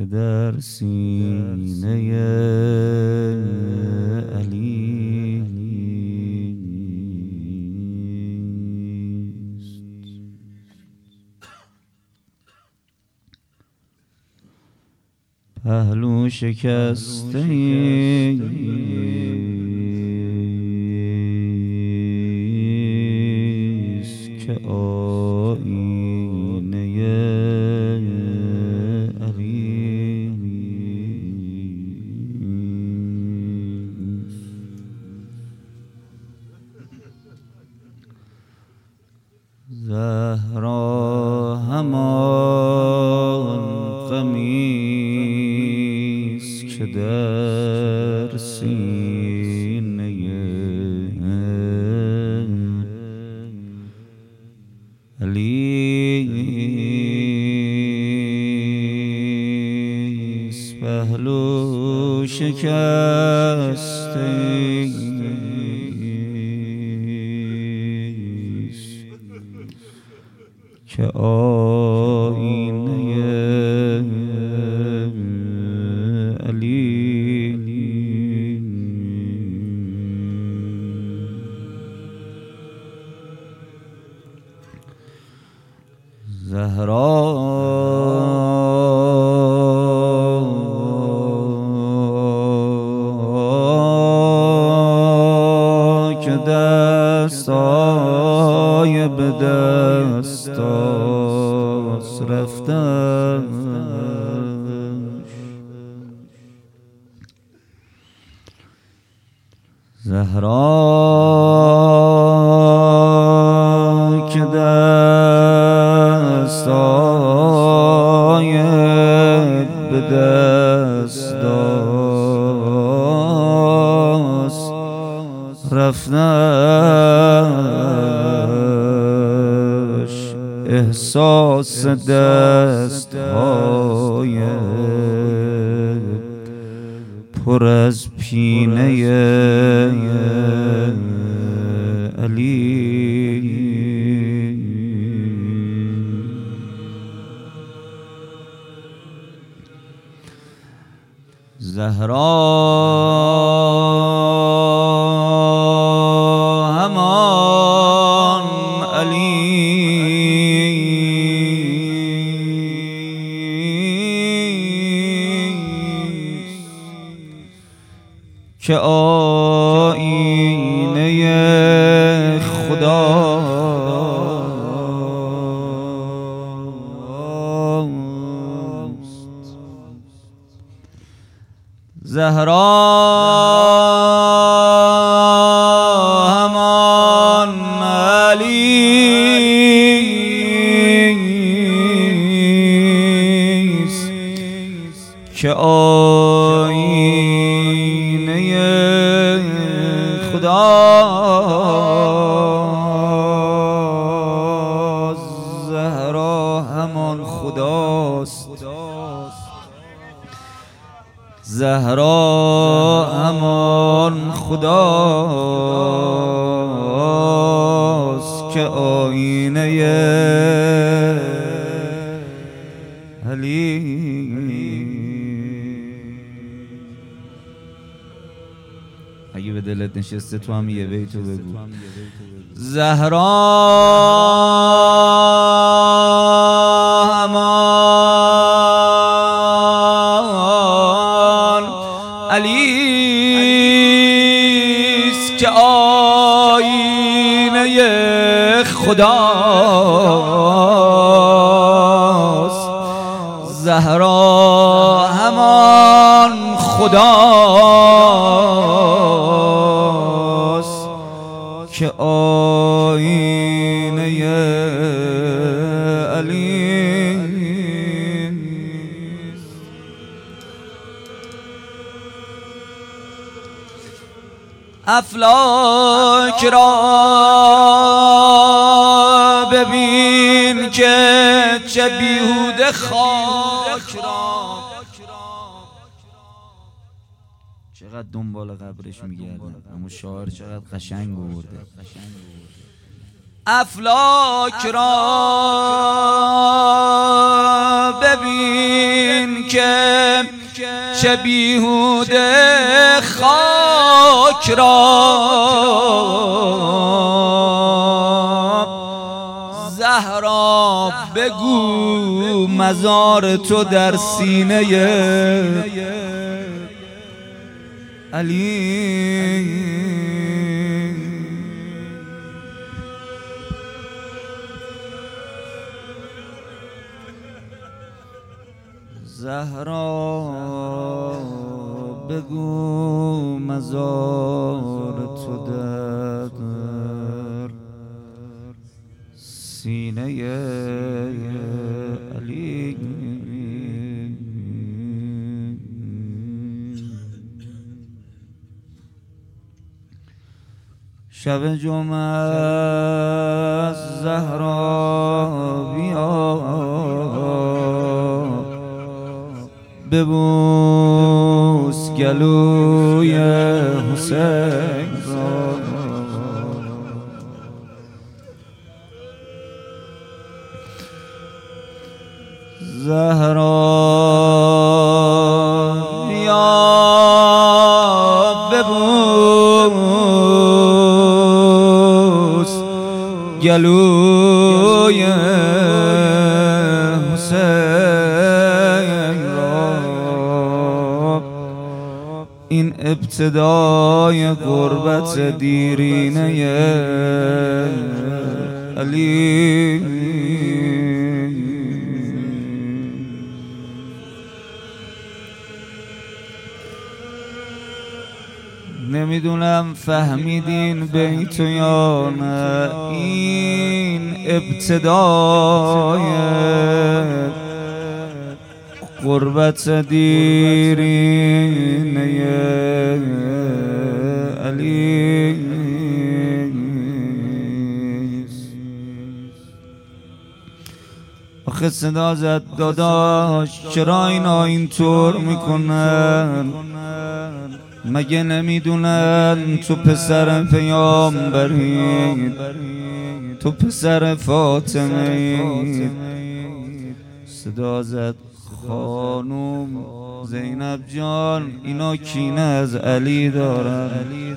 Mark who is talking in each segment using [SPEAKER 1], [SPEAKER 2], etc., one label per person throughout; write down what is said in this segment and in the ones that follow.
[SPEAKER 1] در سینه علی است. پهلو شکسته است که آینه علی است. زهرا همان قمیص که در سینه علی است. پهلو شکسته است که آینه علی. زهرا که دستای به دستاس رفتش، زهرا که دستای به دستاس رفتش، احساس دستهای پر از پینه علی. زهرا همان علی که آینه خداست. زهرا همان علی است که آینه خداست. زهرا همان خداست. زهرا همان خداست که آینه علی. اگه به دلت نشسته تو هم یه بیتو بگو. زهرا همان علی است که آینه خداست. زهرا همان خداست که آینه علی. افلاک را ببین که چه بیهوده خاک را. چقدر دنبال قبرش میگردن، اما شاعر چقدر قشنگ برده. افلاک را ببین که چه بیهوده خاک را زهرا بگو مزار تو در سینه علی. زهرا بگو مزار تو در سینه علی. شب جمعه زهرا بیا ببوس گلوی حسین را. زهرا بیا ببوس گلوی حسین را. این ابتدای غربت دیرینه علی. نمیدونم فهمیدین بیتو یا نه. این ابتدای غربت دیرینه علی. آخه صدا زد داداش چرا اینا اینطور میکنن؟ مگه نمیدونن تو پسر پیامبری، تو پسر فاطمه؟ صدا زد خانوم زینب جان اینا کینه از علی دارن.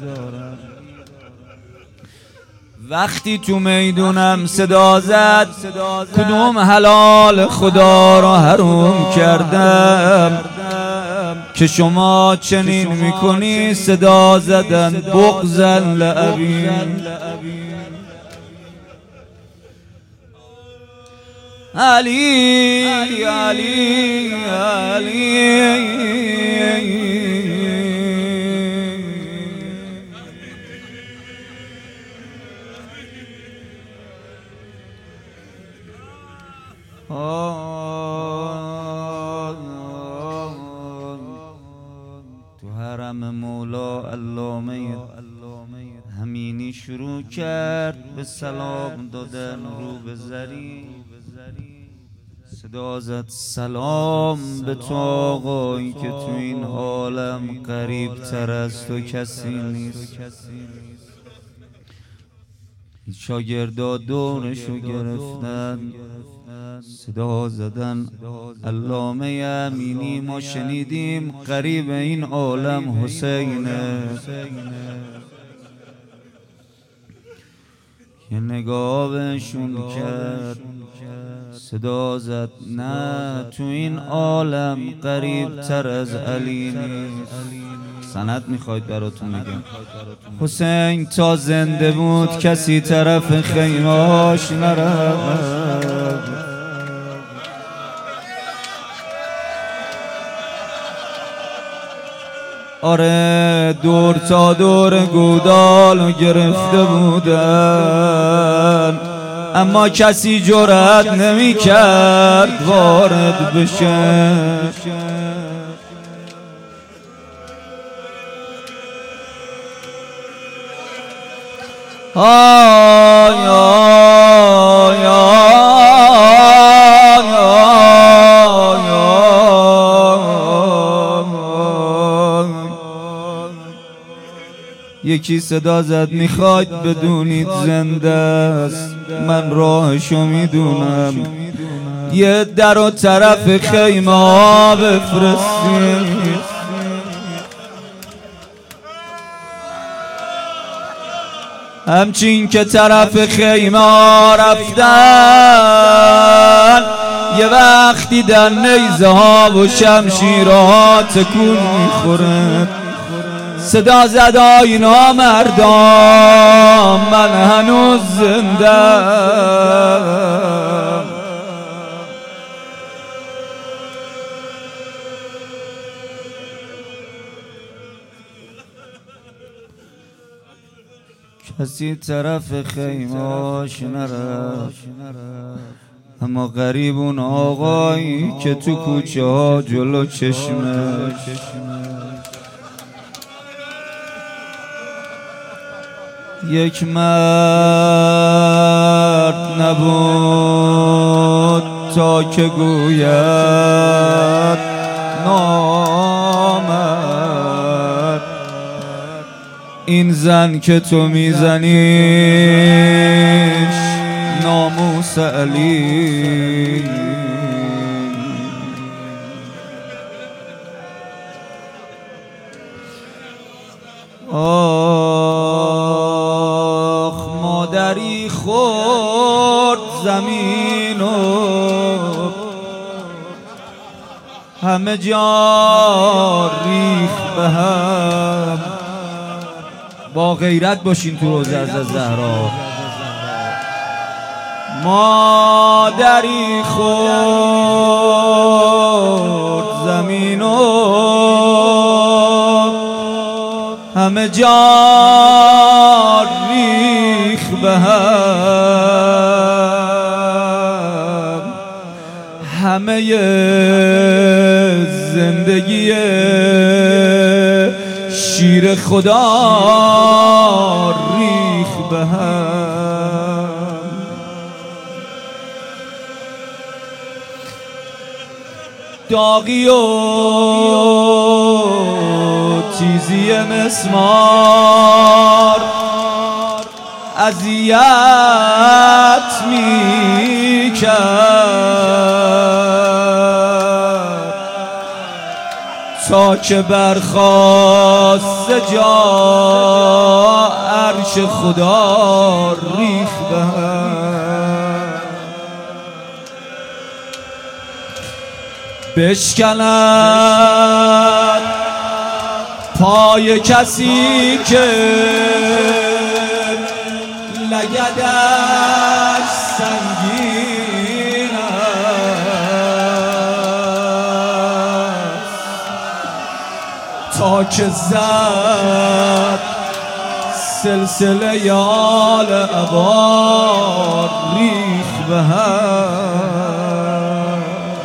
[SPEAKER 1] وقتی تو میدونم صدا زد کدوم حلال خدا را حروم کردم که شما چنین میکنی صدا زدن بغضاً لأبی. علی علی علی تو حرم مولا علامه همینی شروع کرد به سلام دادن رو به زری. صدا زد سلام به تو آقایی که تو این عالم قریب تر از تو کسی نیست. شاگردا دورشو گرفتن صدا زدن علامه امینی ما شنیدیم قریب این عالم حسینه. یه نگاه بهشون کرد صدا زد نه تو این عالم قریب تر از علی نیست. سند میخواید براتون میگم. حسین تا زنده بود کسی طرف خیمه‌هاش نرفت. آره دور تا دور گودالو گرفته بودن اما کسی جرأت نمی کرد وارد بشه. آی آی یکی صدا زد میخواید بدونید زنده است من راهشو میدونم، یه در و طرف خیمه ها بفرستید. همچین که طرف خیمه ها رفتن، یه وقت دیدن نیزه ها و شمشیرها تکون میخورن. صدا زد آی نامردان من هنوز زنده‌ام. کسی طرف خیمه‌اش نرفت، اما غریب اون آقایی که تو کوچه ها جلو چشمش یک مرد نبود تا که گوید نامرد. این زن که تو میزنیش ناموس علی، آخ مادری خورد زمین و همه جا ریخت به هم. با غیرت باشین تو روزه از زهرا. مادری خورد زمین و همه جا ریخ به هم. همه زندگی شیر خدا ریخ به هم. داغی و تیزی مسمار اذیت میکرد تا که برخاست جا عرش خدا ریخ به هم. بشکند پای کسی که لگدش سنگین است تا که زد سلسله آل عبار ریخ به هم.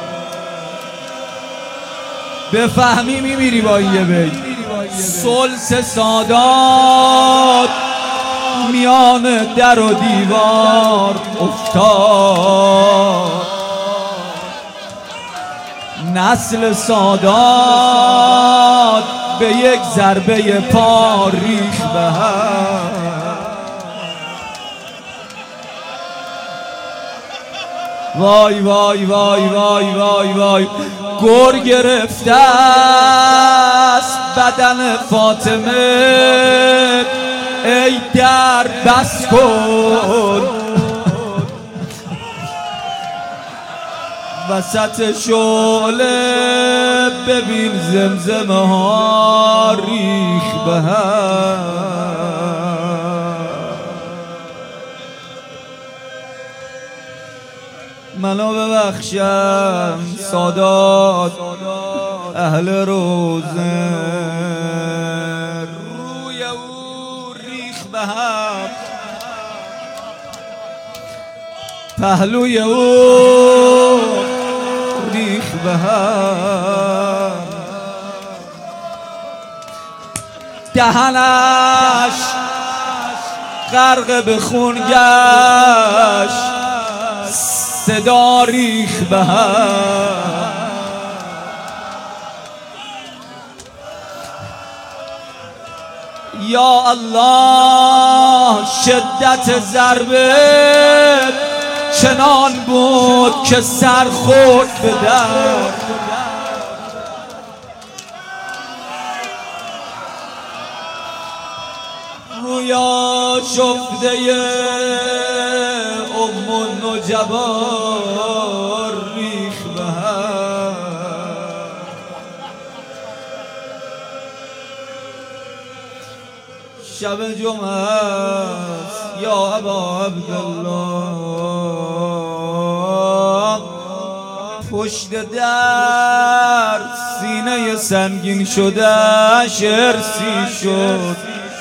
[SPEAKER 1] بفهمی میمیری با یه بیت. سلس سادات میان در و دیوار افتاد، نسل سادات به یک ضربه پا ریخ به هم. وای وای وای وای وای وای گر گرفته است بدن فاطمه، ای در بس کن. وسط شعله ببین زمزمه ها ریخ به هم. منو ببخشم سادات اهل روزه، روی او ریخ به هم. پهلوی او ریخ به هم. دهنش غرق به خون گشت، صدا ریخ به هم. یا الله شدت ضربه چنان بود که سر خورد به در. رویا شفته ام النجبا ریخ به هم. شب جمعه است یا ابا عبدالله، پشت در سینه سنگین شده ارسی شد.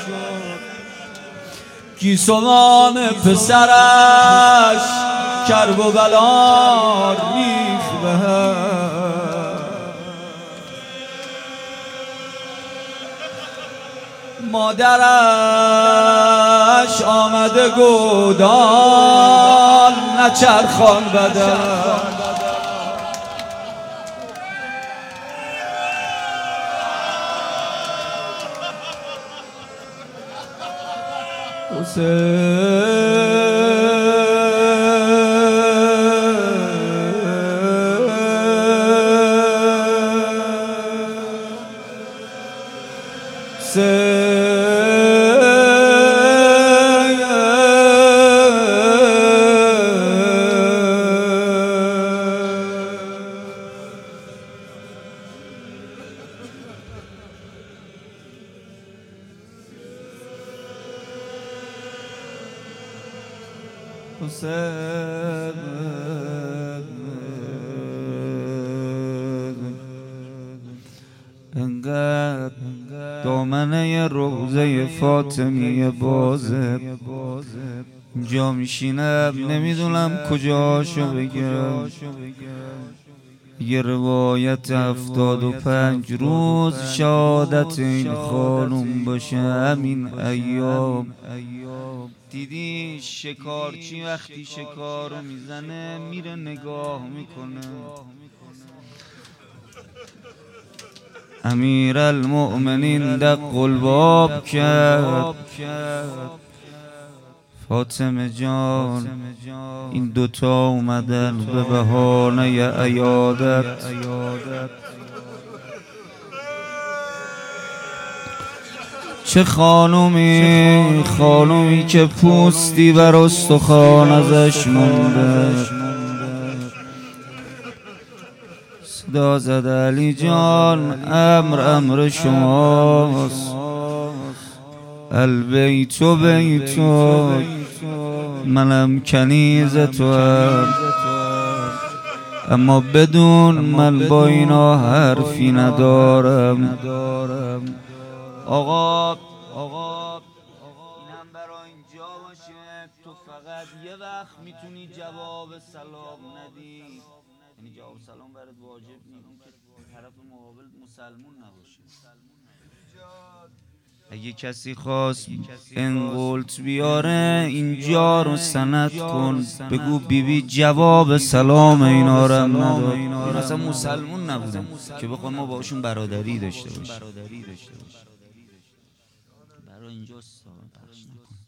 [SPEAKER 1] گیسوان پسرش کرب و بلا ریخ به هم. مادرش آمده گودال نچرخان بدن. انقدر دامنه روضه فاطمیه بازه، اینجا میشینم نمیدونم کجاشو بگم. یه روایت 75 روز شهادت این خانوم باشه همین ایام. دیدی شکارچی وقتی شکارو میزنه میره نگاه میکنه. امیرالمؤمنین دق الباب کرد. فاطمه جان این دوتا اومدن به بهانه عیادت. چه خانومی که پوستی بر استخوان ازش مونده. صدا زد علی جان امر شماست. البیت بیتو منم کنیز تو هم، اما بدون من با اینا حرفی ندارم. آقا اینم برای اینجا باشه. تو فقط یه وقت میتونی جواب سلام ندی، یعنی جواب سلام برات واجب نیست که طرف مقابل مسلمون نباشه. اگه کسی خواست انقلت بیاره اینجا رو سند کن، بگو بیبی جواب سلام اینا رو هم نداد. این اصلا مسلمون نبودن که بخوان ما باشون برادری داشته باشیم. برای اینجا پخش نکن.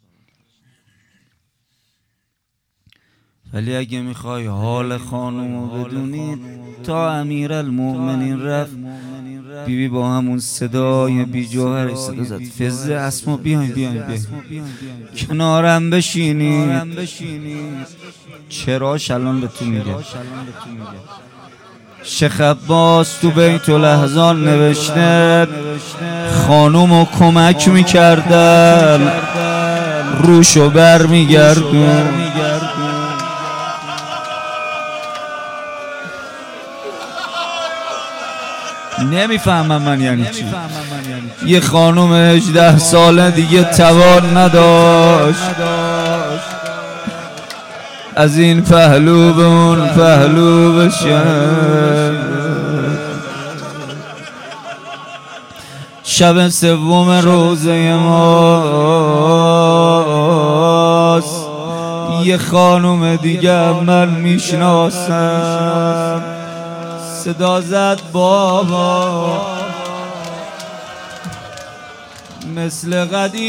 [SPEAKER 1] ولی اگه میخوای حال خانومو بدونید، تا امیرالمؤمنین رفت بیبی با همون صدای بی جوهر صدا زد فزه اسما بیاین کنارم بشینید. چرا شلان به تو میگه. شیخ عباس تو بیت الاحزان نوشته خانومو کمک میکردن روشو بر میگردون. نمیفهمم من یعنی چی. یه خانوم 18 ساله دیگه توان نداشت از این پهلو به اون پهلو بشه. شب سوم روزه ماست. یه خانوم دیگه من میشناسم. صدا زد بابا مثل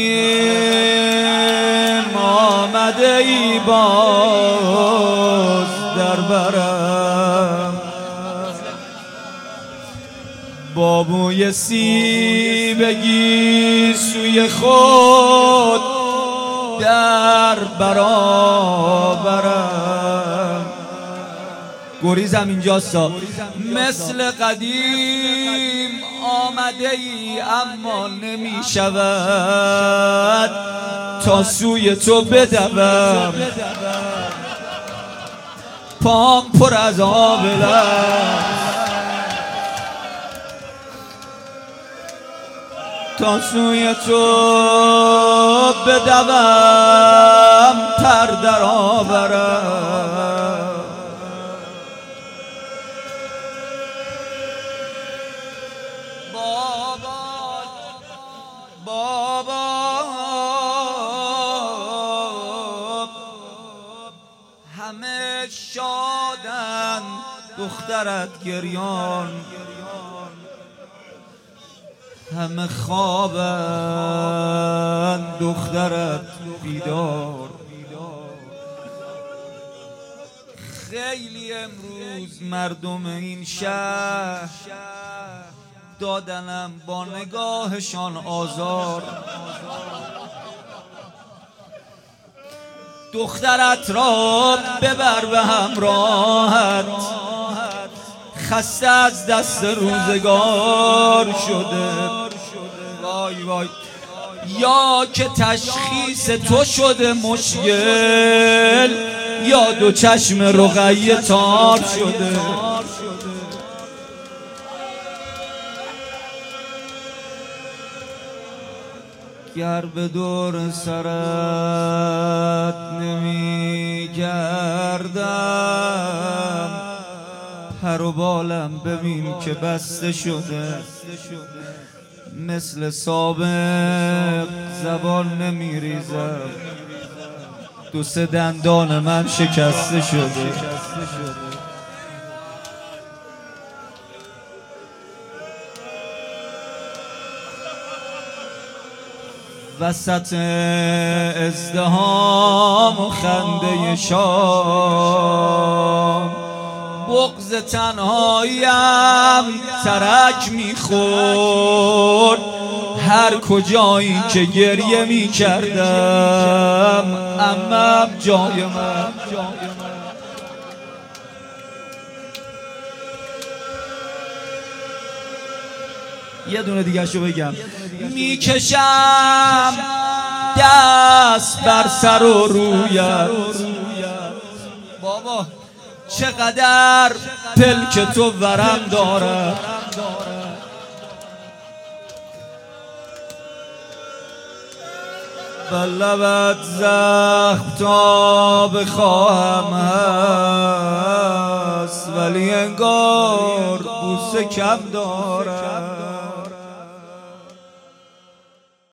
[SPEAKER 1] قدیم آمده ای باز در برم، با بوی سیبگی سوی خود در برابرم. گریزم اینجاستا. مثل قدیم آمده ای اما نمی شود تا سوی تو بدوم، پام پر از آب تا سوی تو بدوم، پر در آورم. بابا همه شادن دخترت گریان، همه خوابن دخترت بیدار. خیلی امروز مردم این شهر دادنم با نگاهشان آزار. دخترت را ببر به همراهت، خسته از دست روزگار شده. وای وای، یا که تشخیص تو شده مشکل، یا دو چشم رقیه تار شده. گر به دور سرت نمی گردم، پر و بالم ببین که بسته شده. مثل سابق زبان نمی ریزم، دو سه دندان من شکسته شده. وسط ازدحام و خنده شام، بغض تنهاییم ترک میخورد. هر کجایی که گریه میکردم عمم جای من. یه دونه دیگه شو بگم. میکشم دست بر سر و رویت، بابا چقدر پلک تو ورم داره. بلبت زخم تا بخواهم هست، ولی انگار بوسه کم داره.